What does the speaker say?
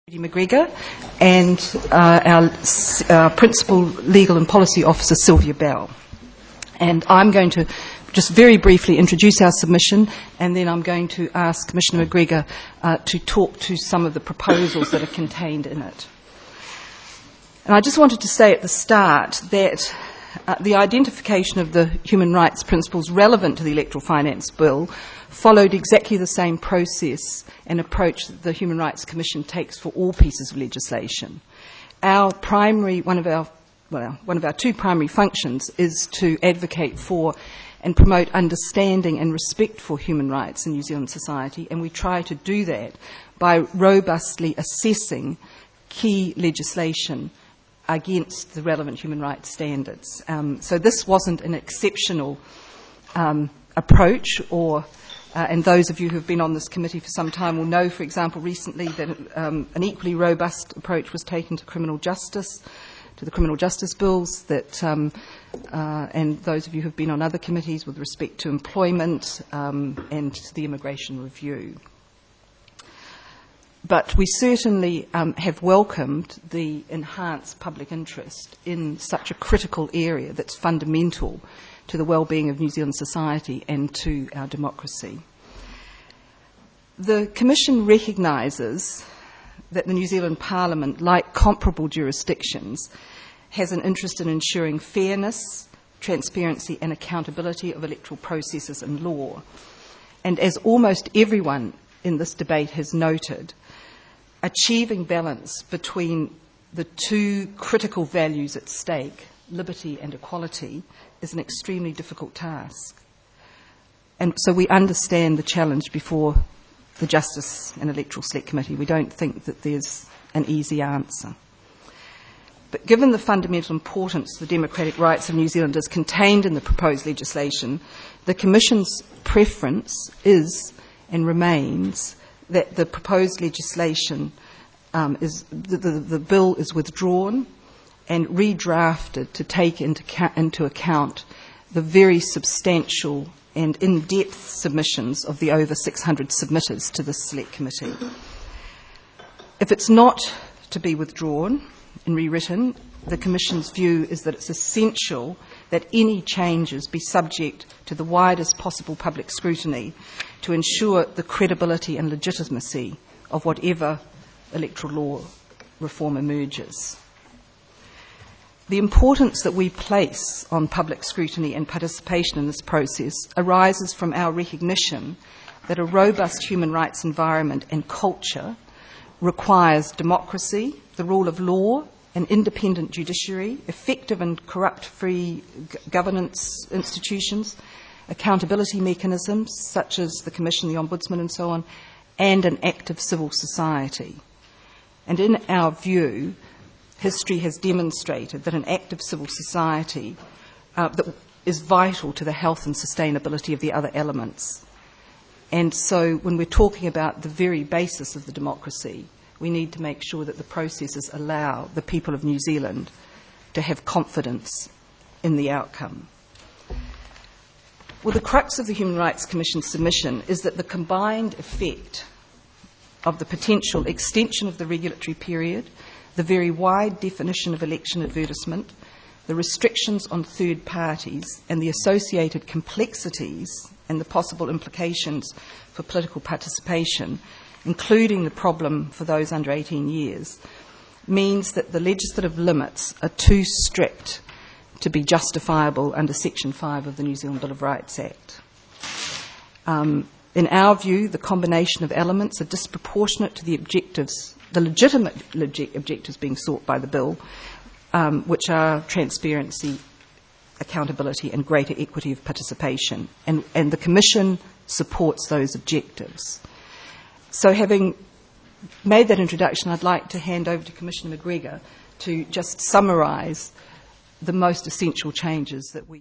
McGregor and our Principal Legal and Policy Officer, Sylvia Bell. And I'm going to just very briefly introduce our submission, and then I'm going to ask Commissioner McGregor to talk to some of the proposals that are contained in it. And I just wanted to say at the start that the identification of the human rights principles relevant to the Electoral Finance Bill followed exactly the same process and approach that the Human Rights Commission takes for all pieces of legislation. One of our two primary functions is to advocate for and promote understanding and respect for human rights in New Zealand society, and we try to do that by robustly assessing key legislation against the relevant human rights standards. So this wasn't an exceptional approach, and those of you who have been on this committee for some time will know, for example, recently that an equally robust approach was taken to criminal justice, to the criminal justice bills, and those of you who have been on other committees with respect to employment and to the immigration review. But we certainly have welcomed the enhanced public interest in such a critical area that's fundamental to the well-being of New Zealand society and to our democracy. The Commission recognises that the New Zealand Parliament, like comparable jurisdictions, has an interest in ensuring fairness, transparency and accountability of electoral processes and law. And as almost everyone in this debate has noted, achieving balance between the two critical values at stake, liberty and equality, is an extremely difficult task. And so we understand the challenge before the Justice and Electoral Select Committee. We don't think that there's an easy answer. But given the fundamental importance of the democratic rights of New Zealanders contained in the proposed legislation, the Commission's preference is and remains that the proposed legislation the bill is withdrawn and redrafted to take into account the very substantial and in-depth submissions of the over 600 submitters to the Select Committee. If it's not to be withdrawn and rewritten, the Commission's view is that it's essential that any changes be subject to the widest possible public scrutiny to ensure the credibility and legitimacy of whatever electoral law reform emerges. The importance that we place on public scrutiny and participation in this process arises from our recognition that a robust human rights environment and culture requires democracy, the rule of law, an independent judiciary, effective and corrupt-free governance institutions, accountability mechanisms such as the Commission, the Ombudsman and so on, and an active civil society. And in our view, history has demonstrated that an active civil society that is vital to the health and sustainability of the other elements. And so when we're talking about the very basis of the democracy, we need to make sure that the processes allow the people of New Zealand to have confidence in the outcome. Well, the crux of the Human Rights Commission submission is that the combined effect of the potential extension of the regulatory period, the very wide definition of election advertisement, the restrictions on third parties, and the associated complexities and the possible implications for political participation, including the problem for those under 18 years, means that the legislative limits are too strict to be justifiable under Section 5 of the New Zealand Bill of Rights Act. In our view, the combination of elements are disproportionate to the legitimate objectives being sought by the bill, which are transparency, accountability and greater equity of participation. And the Commission supports those objectives. So having made that introduction, I'd like to hand over to Commissioner McGregor to just summarise the most essential changes that we